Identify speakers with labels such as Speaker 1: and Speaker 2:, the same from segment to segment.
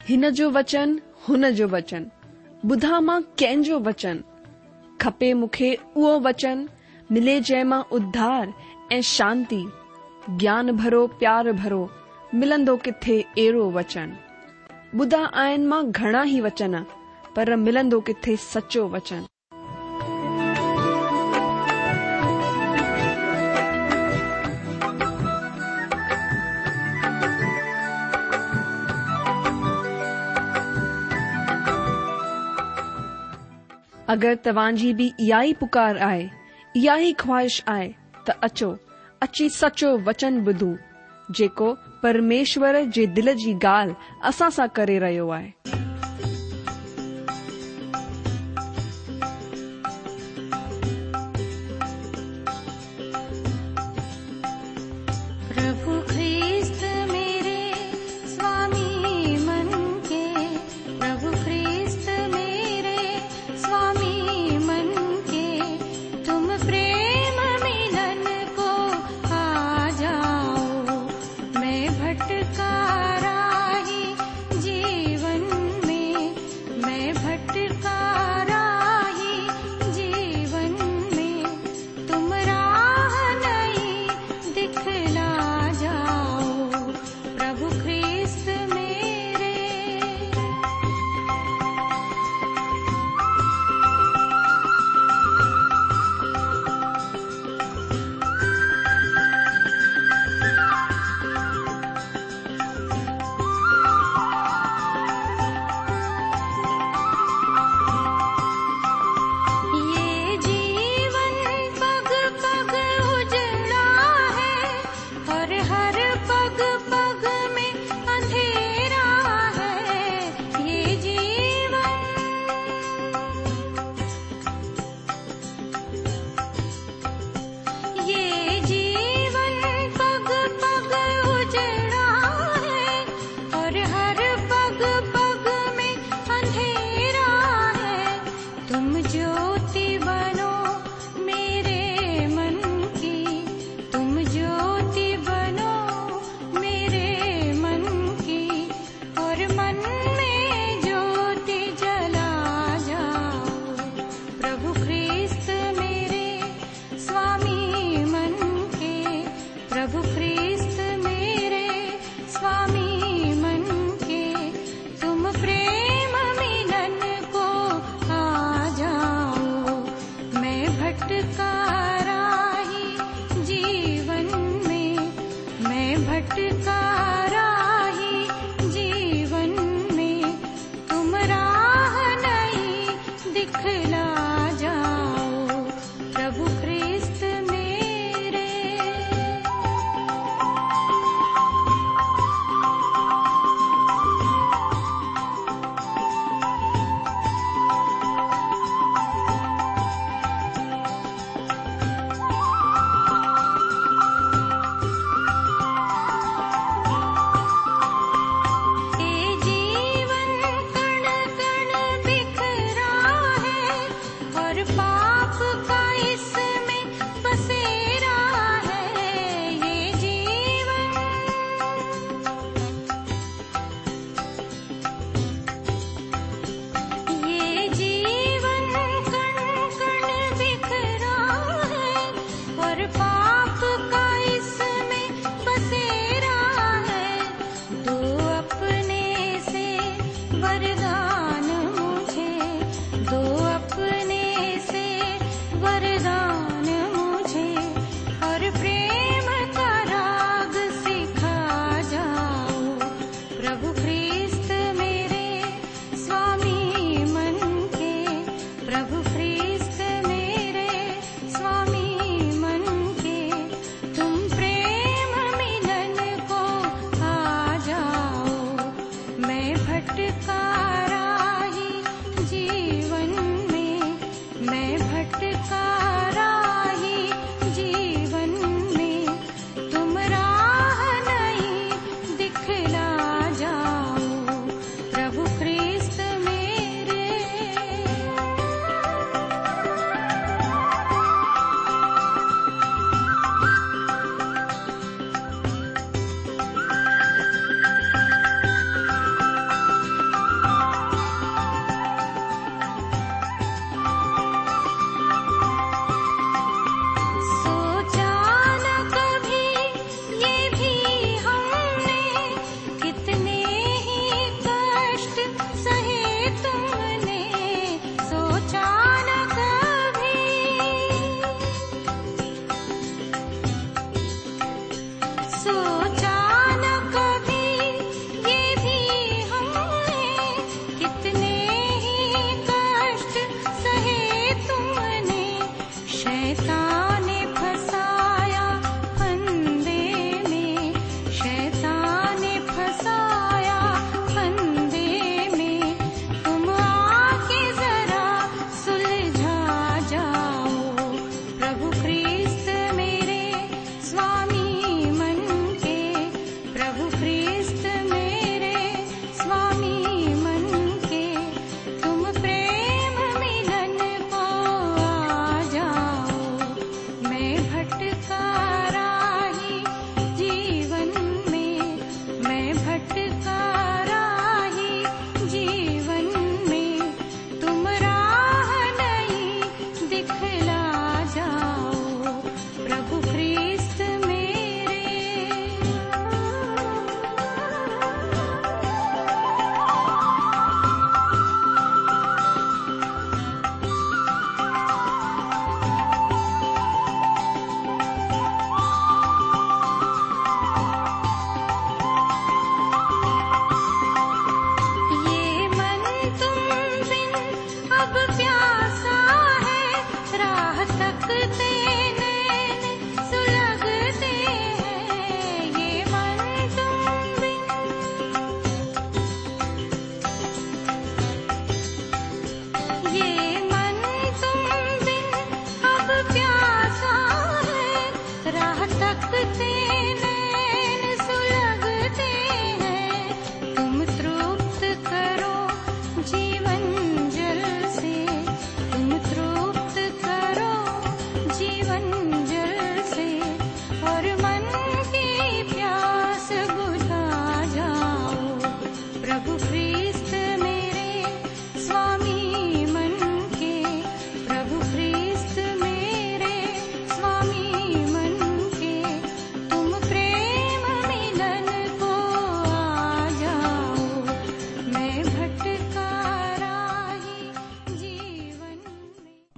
Speaker 1: हिन जो वचन हुन जो वचन, ॿुधा मां कंहिंजो वचन, खपे मूंखे उहो वचन, मिले जंहिं मां उद्धार ऐं शांती, ज्ञान भरो प्यार भरो, मिलंदो किथे अहिड़ो वचन। ॿुधा आहिनि मां घणा ई वचन, पर मिलंदो किथे सचो वचन। अगरि तव्हांजी बि इहा ई पुकार आहे, इहा ई ख्वाहिश आहे, त अचो, अची सचो वचन ॿुधूं, जेको परमेश्वर जे दिल जी ॻाल्हि असां सां करे रहियो आहे।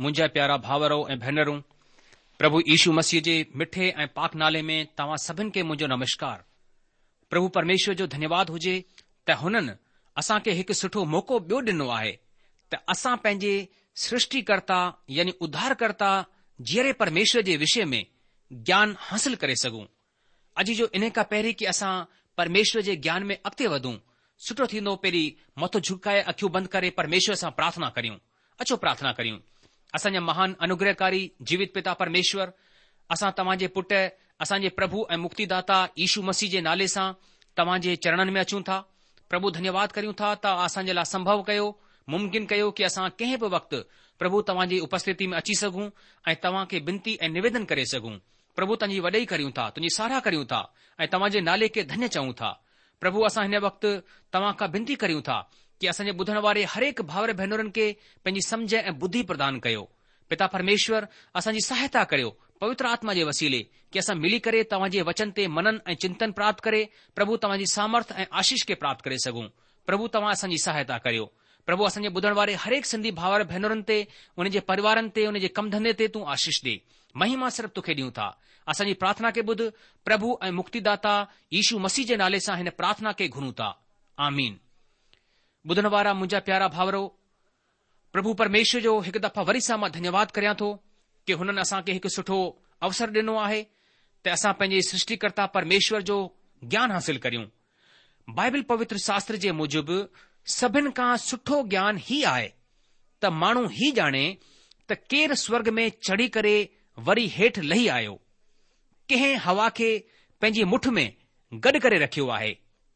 Speaker 2: मुंहिंजा प्यारा भाउरो ऐं भेनरूं, प्रभु यीशु मसीह जे मिठे ऐं पाक नाले में तव्हां सभिनि खे मुंहिंजो नमस्कार। प्रभु परमेश्वर जो धन्यवाद हुजे त हुननि असांखे हिकु सुठो मौक़ो ॿियो ॾिनो आहे त असां पंहिंजे सृष्टिकर्ता यानी उद्धारकर्ता जीअरे परमेश्वर जे विषय में ज्ञान हासिल करे सघूं। अॼु जो इन खां पहिरीं कि असां परमेश्वर जे ज्ञान में अॻिते वधूं, सुठो थींदो पहिरीं मथो झुकाए अखियूं बंदि करे परमेश्वर सां प्रार्थना करियूं। अचो प्रार्थना करियूं। असांजा महान अनुग्रहकारी जीवित पिता परमेश्वर, असां तव्हांजे पुट असांजे प्रभु ऐं मुक्तिदाता यीशु मसीह जे नाले सां तव्हांजे चरणनि में अचूं था। प्रभु धन्यवाद करियूं था त असांजे लाइ संभव कयो, मुमकिन कयो कि असां कंहिं बि वक़्तु प्रभु तव्हांजी उपस्थिति में अची सघूं ऐं तव्हांखे बिनती ऐं निवेदन करे सघूं। प्रभु तव्हांजी वॾाई करियूं था, तुंहिंजी साराह करियूं था ऐं तव्हांजे नाले खे धन्य चऊं था। प्रभु असां हिन वक़्तु तव्हां खां बिनती करियूं था कि असांजे ॿुधण वारे हरेक भाउर भेनरुनि खे पंहिंजी सम्झ ऐं बुद्धि प्रदान कयो। पिता परमेश्वर, असांजी सहायता करियो पवित्र आत्मा जे वसीले कि असां मिली करे तव्हांजे वचन ते मनन ऐं चिंतन प्राप्त करे प्रभु तव्हांजी सामर्थ ऐं आशीष खे प्राप्त करे सघूं। प्रभु तव्हां असांजी सहायता करियो। प्रभु असांजे ॿुधण वारे हरेक सिंधी भाउर भेनरुनि ते, उन जे परिवारनि ते, उन जे कम धंधे ते तूं आशीष ॾे। महिमा सिर्फ़ तोखे ॾियूं था। असांजी प्रार्थना खे ॿुध प्रभु ऐं मुक्तिदाता यीशु मसीह जे नाले सां हिन प्रार्थना खे घुरूं था। आमीन। ॿुधण वारा मुंहिंजा प्यारा भाउरो, प्रभु परमेश्वर जो हिकु दफ़ा वरी सां मां धन्यवाद करियां थो कि हुननि असांखे हिकु सुठो अवसर ॾिनो आहे त असां पंहिंजे सृष्टिकर्ता परमेश्वर जो ज्ञान हासिल करियूं। बाइबल पवित्र शास्त्र जे मूजिबि सभिनि खां सुठो ज्ञान ही आहे त माण्हू ही ॼाणे त केरु स्वर्ग में चढ़ी करे वरी हेठि लही आयो, कंहिं हवा खे पंहिंजी मुठ में गॾु करे रखियो आहे,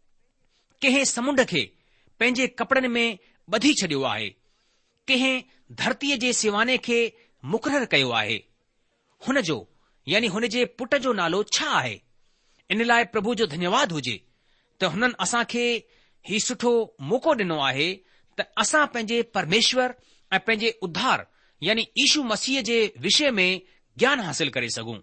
Speaker 2: कंहिं समुंड खे पंहिंजे कपड़नि में ॿधी छॾियो आहे, कंहिं धरतीअ जे सिवाने खे मुक़ररु कयो आहे। हुन जो यानी हुन जे पुट जो नालो छा आहे? इन लाइ प्रभु जो धन्यवाद हुजे त हुननि असांखे ही सुठो मौक़ो ॾिनो आहे त असां पंहिंजे परमेश्वर ऐं पंहिंजे उद्धार यानी यीशु मसीह जे विषय में ज्ञान हासिल करे सघूं।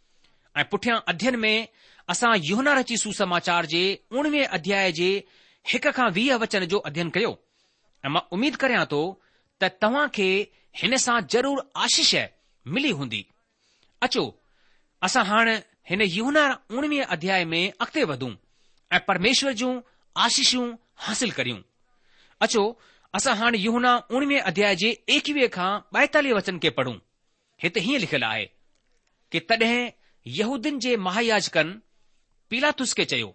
Speaker 2: ऐं पुठियां अध्ययन में असां यूहन्ना रची सुसमाचार जे 19वें अध्याय जे 1 खां 20 वचन जो अध्ययन कयो ऐं मां उमीद करियां थो त तव्हां खे हिन सां ज़रूर आशीष मिली हूंदी। अचो असां हाणे हिन यूहन्ना 19वें अध्याय में अॻिते वधूं ऐं परमेश्वर जूं आशीषूं हासिल करियूं। अचो असां हाणे यूहन्ना 19वें अध्याय जे 21 खां 42 वचन खे पढ़ूं। हिते हीअं लिखियलु आहे कि तॾहिं यहूदिन जे महायाजकनि पिलातुस खे चयो,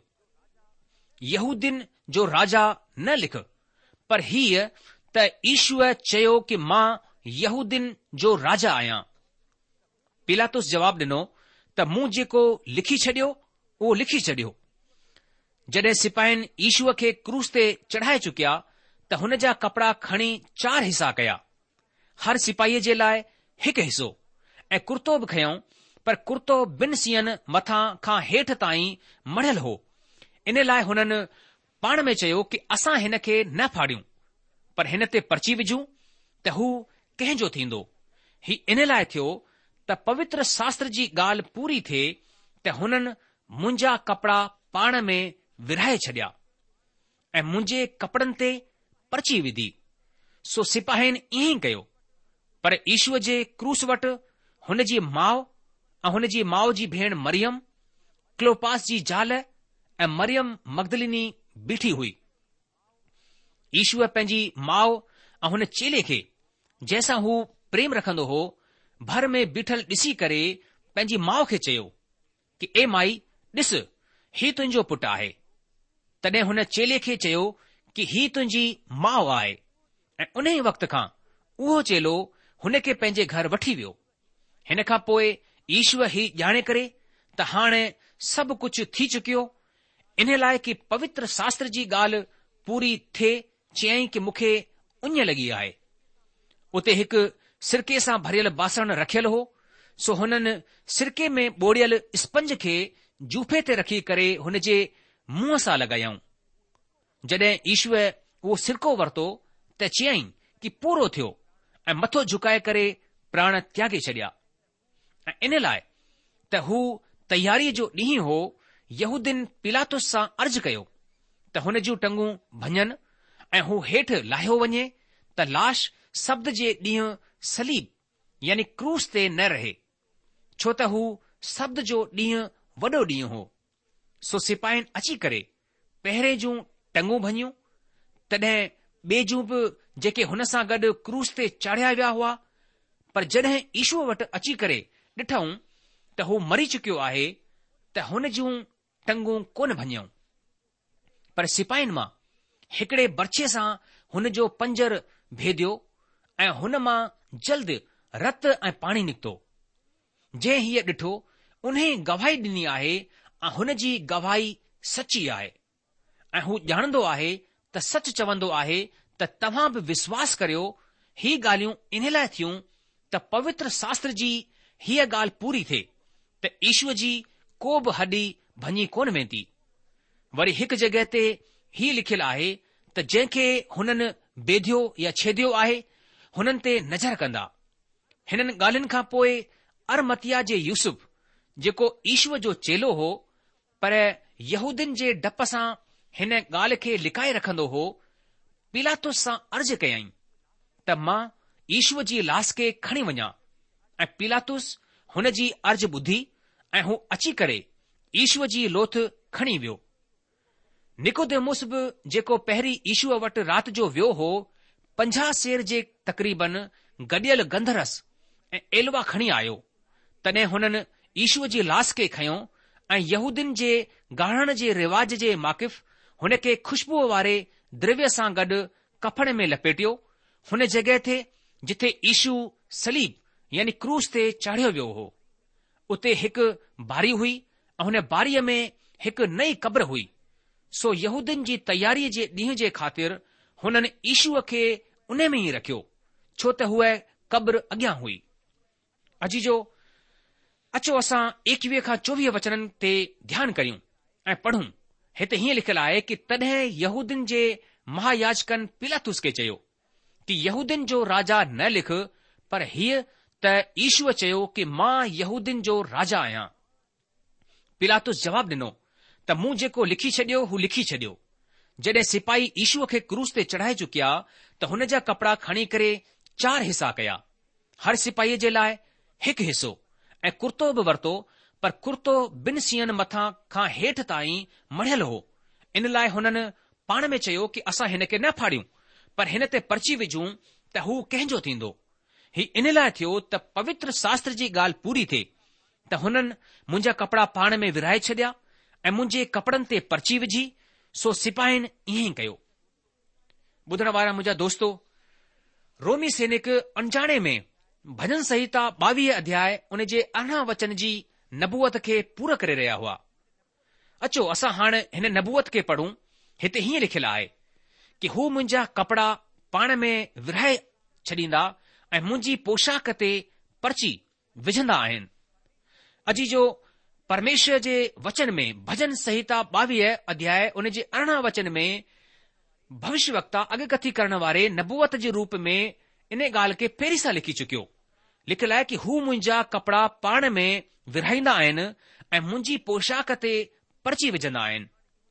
Speaker 2: यहूदिन जो राजा न लिख, पर हीअ त ईशुअ चयो कि मां यहूदिन जो राजा आहियां। पिलातुस जवाब ॾिनो त मूं जेको लिखी छॾियो उहो लिखी छॾियो। जॾहिं सिपाहियुनि ईशूअ खे क्रूस ते चढ़ाए चुकिया त हुन जा कपड़ा खणी 4 हिसा कया, हर सिपाहीअ जे लाइ हिकु हिसो, ऐं कुर्तो बि खयऊं, पर कुर्तो ॿिनि सीअनि मथां खां हेठि ताईं मढ़ियल हो। इन लाइ हुननि पाण में चयो कि असां हिन खे न फाड़ियूं, पर हिन ते पर्ची विझूं त हू कंहिंजो थींदो। ही इन लाइ थियो त पवित्र शास्त्र जी ॻाल्हि पूरी थिए त हुननि मुंहिंजा कपड़ा पाण में विरहाए छॾिया ऐं मुंहिंजे कपड़नि ते पर्ची विधी। सो सिपाहियुनि ईअं ई कयो। पर ईशूअ जे क्रूस वटि हुन जी माउ ऐं हुन जी माउ जी भेण मरियम, क्लोपास जी ज़ाल ऐं मरियम मगदलिनी बीठी हुई। ईशूअ पंहिंजी माउ ऐं हुन चेले खे जंहिंसां हू प्रेम रखंदो हो भर में बीठल ॾिसी करे पंहिंजी माउ खे चयो कि ए माई, ॾिस ही तुंहिंजो पुटु आहे। तॾहिं हुन चेले खे चयो कि ही तुंहिंजी माउ आहे, ऐं उन ई वक़्त खां उहो चेलो हुन खे पंहिंजे घर वठी वियो। हिन खां पोइ ईशूअ ही ॼाणे करे त हाणे सभु कुझु थी चुकियो, इन लाइ कि पवित्र शास्त्र जी ॻाल्हि पूरी थिए, चयईं कि मूंखे उञ लॻी आहे। उते हिकु सिरके सां भरियल बासण रखियल हो। सो हुननि सिरके में ॿोड़ियल स्पंज खे जूफे ते रखी करे हुन जे मुंहं सां लॻायऊं। जॾहिं ईशूअ उहो सिरको वरितो त चयईं कि पूरो थियो ऐं मथो झुकाए करे प्राण त्यागे छॾिया। ऐं इन लाइ त हू तयारीअ जो ॾींहुं हो, यहूदिन पिलातुस सां अर्ज़ु कयो त हुन जूं टंगूं भञनि ऐं हू हेठि लाहियो वञे त लाश सब्द जे ॾींहुं सलीब यानी क्रूस ते न रहे, छो त हू सब्द जो ॾींहुं वॾो ॾींहुं हो। सो सिपाहियुनि अची करे पहिरें जूं टंगूं भञियूं, तॾहिं ॿिए जूं बि जेके हुन सां गॾु क्रूस ते चाढ़िया विया हुआ। पर जॾहिं ईशूअ वटि अची करे ॾिठऊं त हू मरी चुकियो आहे, त हुन जूं टंगूं कोन भञियऊं। पर सिपाहियुनि मां हिकिड़े बर्छे सां हुन जो पंजर भेदियो ऐं हुन मां जल्द रत ऐं पाणी निकितो। जंहिं हीअ ॾिठो उन गवाही ॾिनी आहे ऐं हुन जी गवाही सची आहे। ऐं हू ॼाणंदो आहे त सच चवंदो आहे त तव्हां बि विश्वास करियो। ही ॻाल्हियूं इन लाइ थियूं त पवित्र शास्त्र जी हीअ ॻाल्हि पूरी थिए त ईश्वर जी को बि हॾी भञी कोन वेंदी। वरी हिकु जॻह ते ही लिखियलु आहे त जंहिंखे हुननि बेधियो या छेदियो आहे हुननि ते नज़र कंदा। हिननि ॻाल्हियुनि खां पोइ अरमतिया जे यूसुफ, जेको ईश्वर जो चेलो हो पर यहूदिन जे डप सां हिन ॻाल्हि खे लिकाए रखंदो हो, पिलातुस सां अर्ज़ कयईं त मां ईश्वर जी लाश खे खणी वञा। ऐं पिलातुस हुन जी अर्ज़ ॿुधी ऐं हू अची करे ईश्वर जी लोथ खणी वियो। निकोदेमुस बि, जेको पहिरीं ईशूअ वटि राति जो वियो हो, 50 सेर जे तक़रीबन गॾियल गंधरस ऐं एलवा खणी आयो। तॾहिं हुननि ईशूअ जी लाश खे खयो ऐं यहूदिन जे गाढ़ण जे रिवाज जे माक़िफ़ हुन खे खुशबूअ वारे द्रव्य सां गॾु कफन में लपेटियो, हुन जॻहि ते जिथे ईशू सलीब यानी क्रूस ते चाढ़ियो वियो हो। उते हिकु बारी हुई ऐं हुन बारीअ में हिकु नई क़ब्र हुई। सो यहूदिन जी तयारीअ जे ॾींहं जे ख़ातिर हुननि ईशूअ खे उन में ई रखियो, छो त हूअ क़ब्र अॻियां हुई। अजीजो, अचो असां 21 खां 24 वचननि ते ध्यानु करियूं ऐं पढ़ूं। हिते हीअं लिखियलु आहे कि तॾहिं यहूदिन जे महायाजकनि पिलातुस खे चयो कि यहूदिन जो राजा न लिख, पर हीअ त ईशूअ चयो कि मां यहूदिन जो राजा आहियां। पिलातुस जवाबु ॾिनो त मूं जेको लिखी छॾियो हू लिखी छॾियो। जॾहिं सिपाही ईशूअ खे क्रूस ते चढ़ाए चुकिया त हुन जा कपड़ा खणी करे 4 हिसा कया, हर सिपाहीअ जे लाइ हिकु हिसो, ऐं कुर्तो बि वरितो। पर कुर्तो ॿिनि सीअनि मथां खां हेठि ताईं मढ़ियल हो। इन लाइ हुननि पाण में चयो कि असां हिन खे न फाड़ियूं, पर हिन ते पर्ची विझूं त हू कंहिंजो थींदो। ही इन लाइ थियो त पवित्र शास्त्र जी ॻाल्हि पूरी थिए त हुननि मुंहिंजा कपड़ा पाण में विराए छॾिया ऐं मुंहिंजे कपड़नि ते पर्ची विझी। सो सिपाहियुनि ईअं ई कयो। ॿुधण वारा मुंहिंजा दोस्तो, रोमी सैनिक अनजाणे में भजन संहिता 22 अध्याय उन जे 18 वचन जी नबूअत खे पूरा करे रहिया हुआ। अचो असां हाणे हिन नबूअत खे पढ़ूं। हिते हीअं लिखियलु आहे कि हू मुंहिंजा कपड़ा पाण में विराए छॾींदा ऐं मुंहिंजी पोशाक ते पर्ची विझंदा आहिनि। अजीजो, परमेश्वर जे वचन में भजन संहिता 22 अध्याय उन जे 18 वचन में भविष्यवक्ता अॻकथी करण वारे नबूअत जे रूप में इन ॻाल्हि खे पहिरीं सां लिखी चुकियो। लिखियलु आहे कि हू मुंहिंजा कपड़ा पाण में विराईंदा आहिनि ऐं मुंहिंजी पोशाक ते पर्ची विझंदा आहिनि।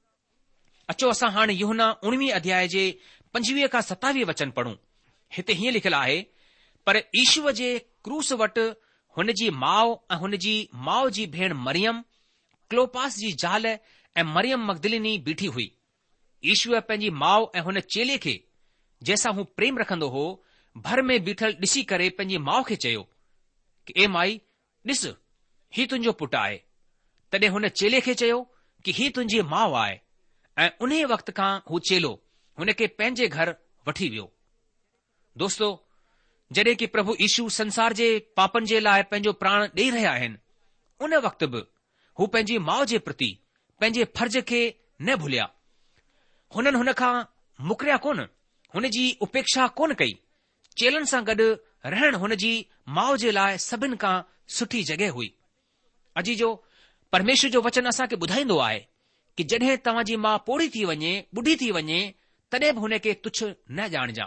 Speaker 2: अचो असां हाणे यूहन्ना 19 अध्याय जे 25 खां 27 वचन पढ़ूं। हिते हीअं लिखियलु आहे, पर ईशूअ जे क्रूस वटि हुन जी माउ ऐं हुन जी माउ जी भेण मरियम, क्लोपास जी ज़ाल ऐं मरियम मगदलिनी बीठी हुई। ईशूअ पंहिंजी माउ ऐं हुन चेले खे, जंहिंसां हू प्रेम रखंदो हो, भर में बीठल ॾिसी करे पंहिंजी माउ खे चयो कि ए माई, ॾिस, ही तुंहिंजो पुटु आहे। तॾहिं हुन चेले खे चयो कि ही तुंहिंजी माउ आहे। ऐं उन वक़्त खां हू चेलो हुन खे पंहिंजे घर वठी वियो। दोस्तो, जॾहिं कि प्रभु यीशु संसार जे पापनि जे लाइ पंहिंजो प्राण ॾेई रहिया आहिनि, उन वक़्त बि हू पंहिंजी माउ जे प्रति पंहिंजे फर्ज़ खे न भुलिया। हुननि हुन खां मुकरिया कोन, हुन जी उपेक्षा कोन कई। चेलनि सां गॾु रहण हुन जी माउ जे लाइ सभिनि खां सुठी जॻहि हुई। अजीजो, परमेश्वर जो वचन असांखे ॿुधाईंदो आहे कि जॾहिं तव्हांजी माउ पोड़ी थी वञे, ॿुढी थी वञे, तॾहिं बि हुन खे तुच्छ न ॼाणिजा।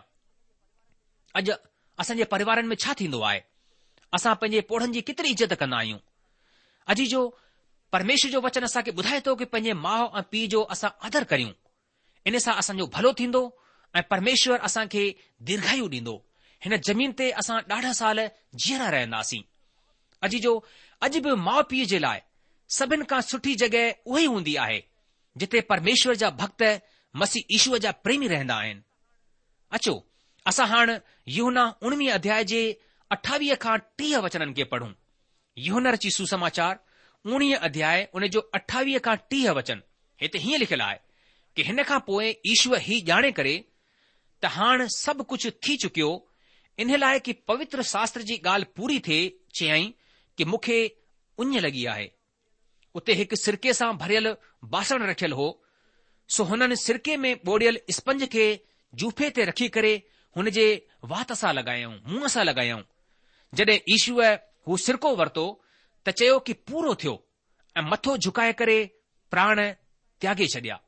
Speaker 2: अॼु असांजे परिवारनि में छा थींदो आहे? असां पंहिंजे पोढ़नि जी केतिरी इज़त कंदा आहियूं। अजीजो, परमेश्वर जो वचन असांखे ॿुधाए थो कि पंहिंजे माउ ऐं पीउ जो असां आदर करियूं। इन सां असांजो भलो थींदो ऐं परमेश्वर असांखे दीर्घायु ॾींदो। हिन ज़मीन ते असां ॾाढा साल जीअरा रहंदासीं। अॼु बि माउ पीउ जे लाइ सभिनि खां सुठी जॻहि उहा ई हूंदी आहे जिथे परमेश्वर जा भक्त मसीह ईशूअ जा प्रेमी रहंदा आहिनि। अचो असां हाणे यूहन्ना 19 अध्याय जे 28 खां 30 वचननि खे पढ़ूं। यूहन्ना रची सुसमाचार 19 अध्याय उन जो 28 खां 30 वचन। हिते हीअं लिखियलु आहे कि हिन खां पोइ ईशूअ ही ॼाणे करे त हाणे सभु कुझु थी चुकियो, इन लाइ कि पवित्र शास्त्र जी ॻाल्हि पूरी थिए, चयईं कि मूंखे उञ लॻी आहे। उते हिकु सिरके सां भरियल बासण रखियल हो। सो हुननि सिरके में ॿोड़ियल स्पंज खे जूफे ते रखी करे हुन जे वात सां लॻायऊं, मुंहं सां लॻायऊं। जॾहिं ईशूअ हू सिरको वरितो त चयो कि पूरो थियो ऐं मथो झुकाए करे प्राण त्यागे छॾिया।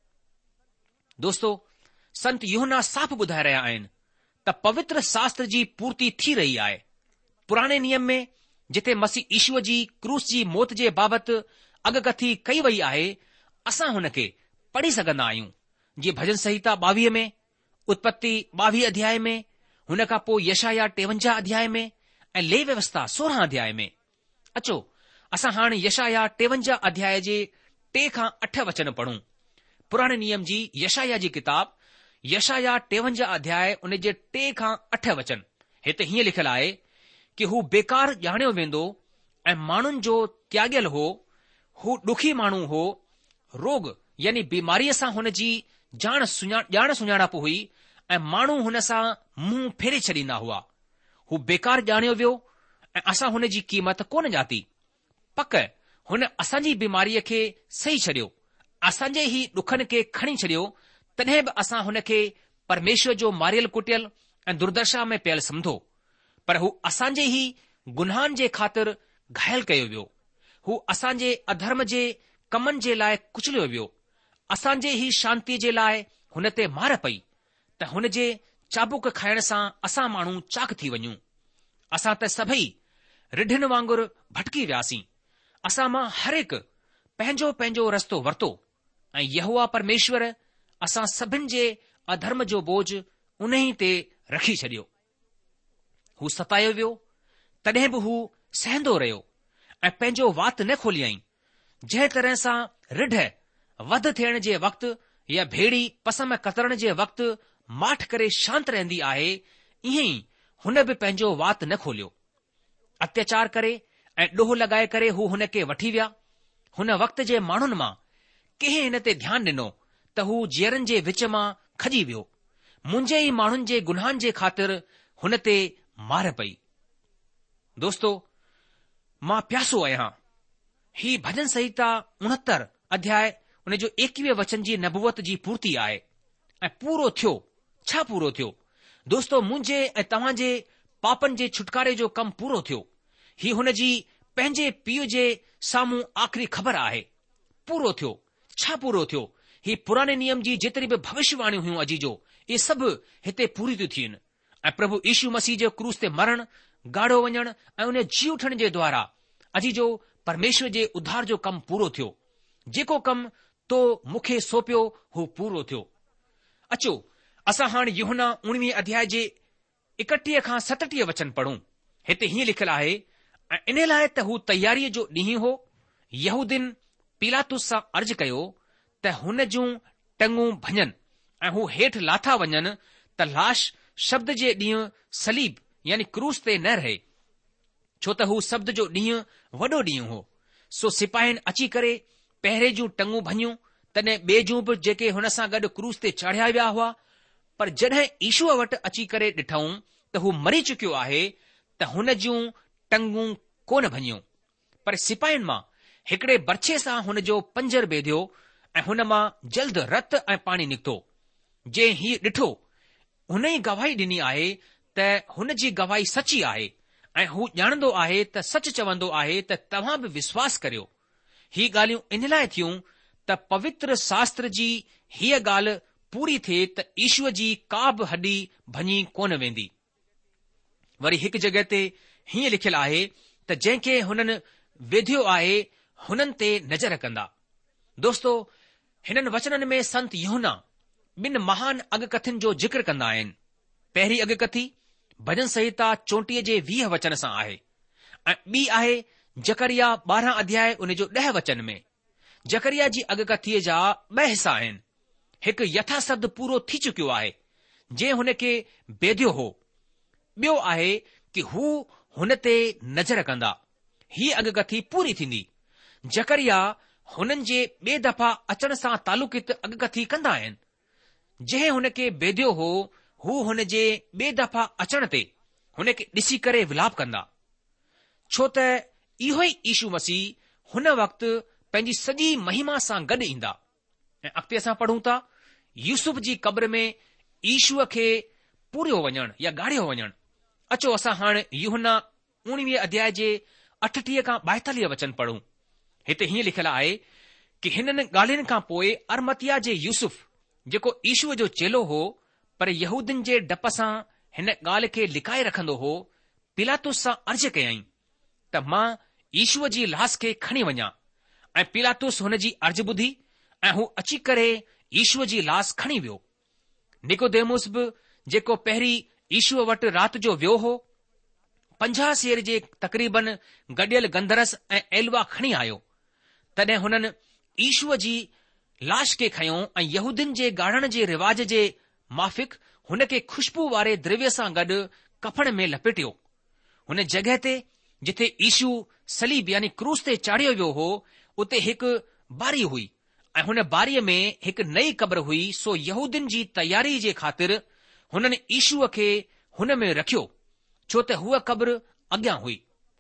Speaker 2: दोस्तो, संत यूहन्ना साफ़ ॿुधाए रहिया आहिनि त पवित्र शास्त्र जी पूर्ति थी रही आहे। पुराणे नियम में जिथे मसीह ईशूअ जी क्रूस जी मौत जे बाबति अॻकथी कई वई आहे, असां हुन खे पढ़ी सघंदा आहियूं। जीअं भजन संहिता 22 में, उत्पत्ति 22 अध्याय में, हुन खां पोइ यशाया 53 अध्याय में ऐं लेवी व्यवस्था 16 अध्याय में। अचो असां हाणे यशाया 53 अध्याय जे 3 खां 8 वचन पढ़ूं। पुराणे नियम जी यशाया जी किताब, यशाया 53 अध्याय उन जे 3 खां 8 वचन। हिते हीअं लिखियलु आहे कि हू बेकार ॼाणियो वेंदो ऐं माण्हुनि जो त्यागियल हो। हू ॾुखी माण्हू हो। रोग यानी बीमारीअ सां हुन जी ॼाण सुञाणप हुई ऐं माण्हू हुन सां मुंहुं फेरे छॾींदा हुआ। हू बेकार ॼाणियो वियो ऐं असां हुन जी क़ीमत कोन ॼाती। पक हुन असांजी बीमारीअ खे सही छॾियो, असांजे ई ॾुखनि खे खणी छॾियो। तॾहिं बि असां हुन खे परमेश्वर जो मारियल कुटियल ऐं दुर्दशा में पियल समझो। पर हू असांजे ई गुनाहनि जे ख़ातिर घायल कयो वियो। हू असांजे अधर्म जे कमनि जे लाइ कुचलियो वियो। असांजे ई शांतीअ जे लाइ हुन ते मार पई त हुन जे चाबुक खाइण सां असां माण्हू चाक थी वञूं। असां त सभई रिढनि वांगुरु भटकी वियासीं। असां मां हर हिकु पंहिंजो पंहिंजो रस्तो वरितो ऐं यहोवा परमेश्वर असां सभिनि जे अधर्म जो बोझ उन ई ते रखी छॾियो। हू सतायो वियो, तॾहिं बि हू सहंदो रहियो ऐं पंहिंजो वात न खोलियईं। जंहिं तरह सां रिढ वध थियण जे वक़्तु या भेड़ी पसम कतरण जे वक़्तु माठ करे शांत रहंदी आहे, ईअं ई हुन बि पंहिंजो वात न खोलियो। अत्याचार करे ऐं ॾोह लॻाए करे हू हुन खे वठी विया। हुन वक़्त जे माण्हुनि मां कंहिं हिन ते ध्यानु ॾिनो त हू जीअरनि जे विच मां खजी वियो। मुंहिंजे ई माण्हुनि जे गुनाहनि जे ख़ातिर हुन ते मार पई। दोस्तो, मां प्यासो आहियां। ही भजन संहिता 69 अध्याय उन जो 21 वचन जी नबुवत जी पूर्ति आहे ऐं पूरो थियो। छा पूरो थियो? दोस्तो, मुंहिंजे ऐं तव्हां जे पापनि जे छुटकारे जो कमु पूरो थियो। ही हुन जी पंहिंजे पीउ जे साम्हूं आख़िरी ख़बर आहे। पूरो थियो। छा पूरो थियो? ही पुराणे नियम जी जेतिरी बि भविष्यवाणियूं हुयूं अजी जो, इहे सभु हिते पूरी थियूं थियनि ऐं प्रभु यीशु मसीह जे क्रूस ते मरण, गाढ़ो वञण ऐं उन जी उठण जे द्वारा अजी जो परमेश्वर जे उद्धार जो कमु पूरो थियो। जेको कमु तो मूंखे सौंपियो हू पूरो थियो। अचो असां हाणे यूहन्ना 19 अध्याय जे 31 खां 37 वचन पढ़ूं। हिते हीअं लिखियलु आहे, ऐं इन लाइ त हू तयारीअ जो ॾींहुं हो। यहूदिन पिलातुस सां अर्ज़ु कयो त हुन जूं टंगूं भञनि ऐं हू हेठि लाथा वञनि त लाश शब्द जे ॾींहुं सलीब यानी क्रूस ते न रहे, छो त हू शब्द जो ॾींहुं वॾो ॾींहुं हो। सो सिपाहिनि अची करे पहिरें जूं टंगूं भञियूं, तॾहिं ॿिए जूं बि जेके हुन सां गॾु क्रूस ते चाढ़िया विया हुआ। पर जॾहिं ईशूअ वटि अची करे ॾिठऊं त हू मरी चुकियो आहे त हुन जूं टंगूं कोन भञियूं। पर सिपाहिनि मां हिकिड़े बर्छे सां हुन जो पंजर बेधियो ऐं हुन मां जल्द रत ऐं पाणी निकितो। जे हीउ ॾिठो, हुन ई गवाही ॾिनी आहे त हुन जी गवाही सची आहे ऐं हू ॼाणंदो आहे त सच चवंदो आहे त तव्हां बि विश्वास करियो। ही ॻाल्हियूं इन लाइ थियूं त पवित्र शास्त्र जी हीअ ॻाल्हि पूरी थिए त ईशूअ जी का बि हॾी भञी कोन वेंदी। वरी हिकु जॻह ते हीअं लिखियलु आहे त जंहिंखे हुननि वेधियो आहे हुननि ते नज़र कंदा। दोस्तो, हिननि वचननि में संत यूहन्ना ॿिनि महान अॻकथियुनि जो जिक्र कंदा आहिनि। पहिरीं अॻकथी भजन संहिता 34 जे 20 वचन सां आहे ऐं ॿी आहे जकरिया 12 अध्याय उन जो 10 वचन में। जकरिया जी अॻकथीअ जा 2 हिसा आहिनि। हिकु यथाशब्द पूरो थी चुकियो आहे जंहिं हुन खे बेधियो हो। ॿियो आहे कि हू हुन ते नज़र कंदा। हीअ अॻकथी पूरी थींदी। जकरिया हुननि जे ॿिए दफ़ा अचण सां तालुकित अॻकथी कंदा आहिनि। जंहिं हुन खे बेधियो हो हू हुन जे ॿिए दफ़ा अचण ते हुन खे ॾिसी करे विलाप कंदा, छो त इहो ई यीशु मसीह हुन वक़्तु पंहिंजी सॼी महिमा सां गॾु ईंदा। ऐं अॻिते असां पढ़ूं था, यूसुफ जी क़ब्र में यीशुअ खे पूरियो वञणु या ॻाढ़ियो वञणु। अचो असां हाणे यूहन्ना 19 अध्याय जे 38 खां 42 वचन पढ़ूं। हिते हीअं लिखियलु आहे कि हिननि ॻाल्हियुनि खां पोइ अरमतिया जे यूसुफ, जेको यीशुअ जो चेलो हो पर यहूदियुनि जे डप सां हिन ॻाल्हि खे लिकाए रखंदो हो, पिलातुस सां अर्ज़ कयईं त मां यीशुअ जी लाश खे खणी वञा। ऐं पिलातुस हुन जी अर्ज़ ॿुधी ऐं हू अची करे यीशुअ जी लाश खणी वियो। निकोदेमुस बि, जेको पहिरीं यीशुअ वटि राति जो वियो हो, 50 सेर जे तक़रीबन गॾियल गंदरस ऐं एलवा खणी आयो। तॾहिं हुननि यीशुअ जी लाश खे खयो ऐं यहूदियुनि जे ॻाढ़ण जे रिवाज जे माफ़िक हुन खे खुशबू वारे द्रव्य सां गॾु कफन में लपेटियो। हुन जॻहि ते जिथे यीशु सलीब यानी क्रूस ते चाढ़ियो वियो हो, उते हिकु बारी हुई ऐं हुन बारीअ में हिकु नई क़ब्र हुई। सो यहूदियुनि जी तयारी जे ख़ातिर हुननि यीशुअ खे हुन में रखियो, छो त हूअ क़ब्र अॻियां हुई।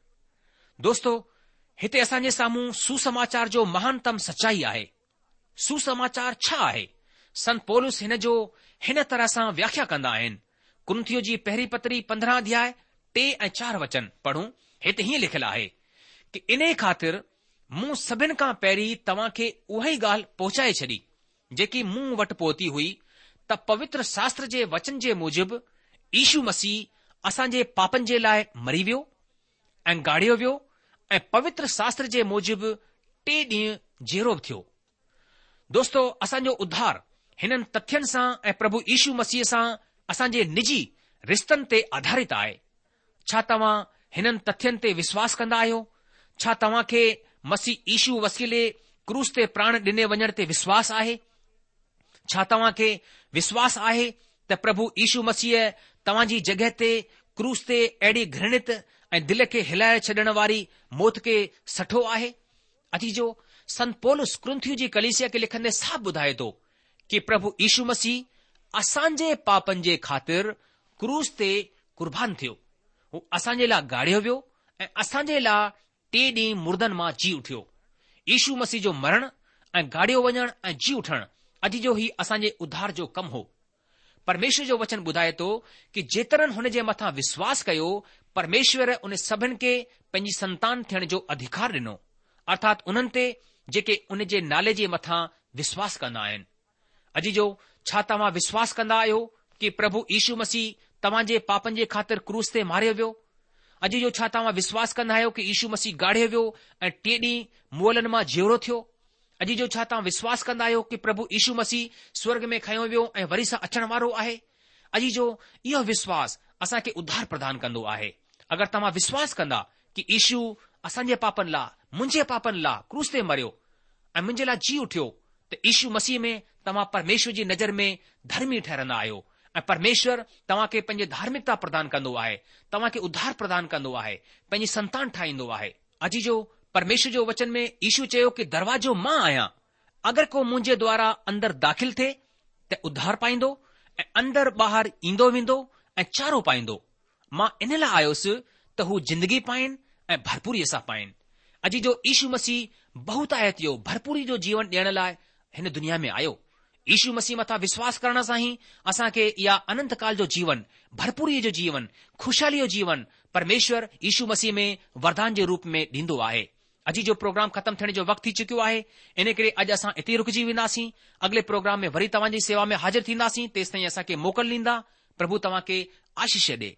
Speaker 2: दोस्तो, हिते असांजे साम्हूं सुसमाचार जो महानतम सचाई आहे। सुसमाचार छा आहे? संत पौलुस हिन जो हिन तरह सां व्याख्या कंदा आहिनि। कुरिन्थियो जी पहिरीं पत्री 15 अध्याय 3 ऐं 4 वचन पढ़ूं। हिते हीअं लिखियलु आहे कि इन ख़ातिर मूं सभिनि खां पहिरीं तव्हां खे उहा ई ॻाल्हि पहुचाए छॾी जेकी मूं वटि पहुती हुई, त पवित्र शास्त्र जे वचन जे मूजिबि यीशु मसीह असांजे पापनि जे लाइ मरी वियो ऐं ॻाढ़ियो वियो ऐं पवित्र शास्त्र जे मूजिबि 3 ॾींहं जीरो थियो। दोस्तो, असांजो उद्धार हिननि तथ्यनि सां ऐं प्रभु यीशु मसीह सां असांजे निजी रिश्तनि ते आधारित आहे। छा तव्हां हिननि तथ्यनि ते विश्वास कंदा आहियो? छा तव्हां खे मसीह यीशु वसीले क्रूस ते प्राण ॾिने वञण ते विश्वास आहे? छा तव्हां खे विश्वास आहे त प्रभु यीशु मसीह तव्हां जी जॻहि ते क्रूस ते अहिड़ी घृणित ऐं दिल खे हिलाए छॾण वारी मौत खे सठो आहे? अजी जो संत पौलुस कुरिन्थियो जी कलीसिया खे लिखंदे साफ़ ॿुधाए थो कि प्रभु यीशु मसीह असांजे पापनि जे ख़ातिर क्रूस ते कुर्बान थियो। हू असांजे लाइ ॻाढ़ियो वियो ऐं असांजे लाइ 3 ॾींहं मुर्दनि मां जी उठियो। यीशु मसीह जो मरण ऐं ॻाढ़ियो वञण ऐं जी उठण अॼु जो ही असांजे उद्धार जो कमु हो। परमेश्वर जो वचन ॿुधाए थो कि जेतरनि हुन जे मथां विश्वास कयो, परमेश्वर उन सभिनि खे पंहिंजी संतान थियण जो अधिकार ॾिनो, अर्थात उन्हनि ते जेके उन जे नाले जे मथां विश्वास कंदा आहिनि। अॼु जो छा तव्हां विश्वास कंदा आहियो कि प्रभु यीशु मसीह तव्हां जे पापनि जे ख़ातिर क्रूस ते मारियो वियो? अॼु जो छा तव्हां विश्वास कंदा आहियो कि यीशु मसीह ॻाढ़ियो वियो ऐं 3 ॾींहं मुअलनि मां जिउरो थियो? अॼु जो छा तव्हां विश्वास कंदा आहियो कि प्रभु यीशु मसीह स्वर्ग में खयो वियो ऐं वरी सां अचण वारो आहे? अॼु जो इहो विश्वास असांखे उद्धार प्रदान कंदो आहे। अगरि तव्हां विश्वास कंदा कि यीशु असांजे पापनि लाइ, मुंहिंजे पापनि लाइ क्रूस ते मरियो ऐं मुंहिंजे लाइ जी उठियो, त यीशु मसीह में तव्हां परमेश्वर जी नज़र में धर्मी ठहरंदा आहियो ऐं परमेश्वर तव्हां खे पंहिंजी धार्मिकता प्रदान कंदो आहे, तव्हां खे उद्धार प्रदान कंदो आहे, पंहिंजी संतान ठाहींदो आहे। अॼु जो परमेश्वर जो वचन में यीशु चयो कि दरवाजो मां आहियां, अगरि को मुंहिंजे द्वारा अंदरि दाख़िल थिए त उद्धार पाईंदो ऐं अंदरि ॿाहिरि ईंदो वेंदो ऐं चारो पाईंदो। मां इन लाइ आयुसि त हू जिंदगी पाइनि ऐं भरपूरीअ सां पाइनि। अॼु जो यीशु मसीह बहुतायत जो भरपूरी जो जीवन ॾियण लाइ हिन दुनिया में आयो। यीशु मसीह मथां विश्वास करण सां ई असांखे इहा अनंत काल जो जीवन, भरपूरीअ जो जीवन, खुशहालीअ जो जीवन परमेश्वर यीशु मसीह में वरदान जे रूप में ॾींदो आहे। अॼु जो प्रोग्राम ख़तमु थियण जो वक़्तु थी चुकियो आहे, इन करे अॼु असां हिते रुकिजी वेंदासीं। अॻिले प्रोग्राम में वरी तव्हांजी सेवा में हाज़िर थींदासीं। तेसि ताईं असांखे मोकल ॾींदा। प्रभु तव्हां खे आशीष ॾे।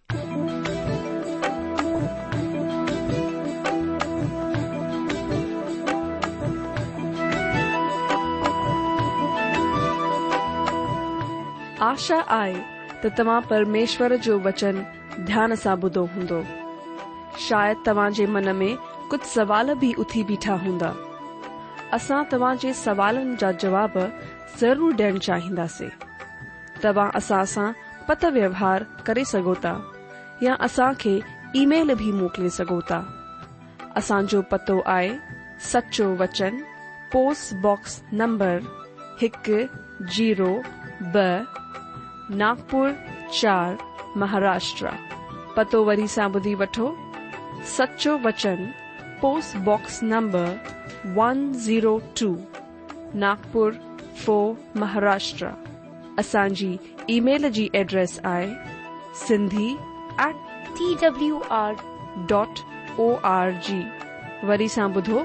Speaker 1: आशा आहे त तव्हां परमेश्वर जो वचन ध्यान सां ॿुधो हूंदो। शायदि तव्हां जे मन में कुझु सवाल बि उथी बीठा हूंदा। असां तव्हां जे सवालनि जा जवाब ज़रूर ॾियण चाहींदासीं। तव्हां असां सां पत व्यवहार करे सघो था या असां खे ईमेल भी मोकिले सघो था। असांजो पतो आहे सचो वचन, post box number 102, Nagpur 4, Maharashtra. पतो वरी सां ॿुधी वठो। सचो वचन, post box number 102, Nagpur 4, Maharashtra. असांजी ईमेल जी एड्रेस आहे sindhi@twr.org। वरी सां ॿुधो,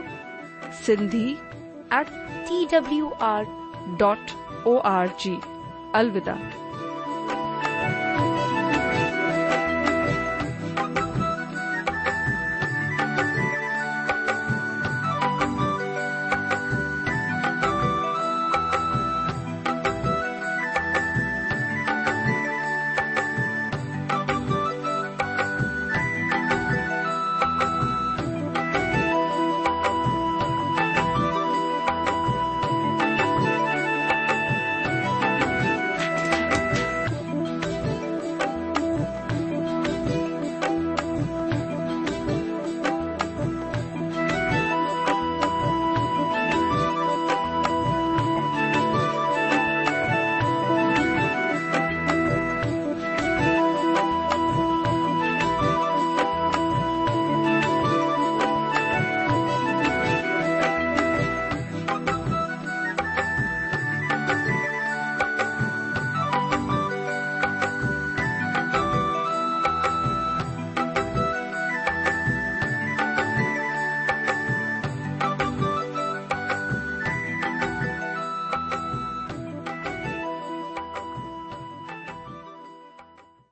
Speaker 1: sindhi@twr.org। अलविदा।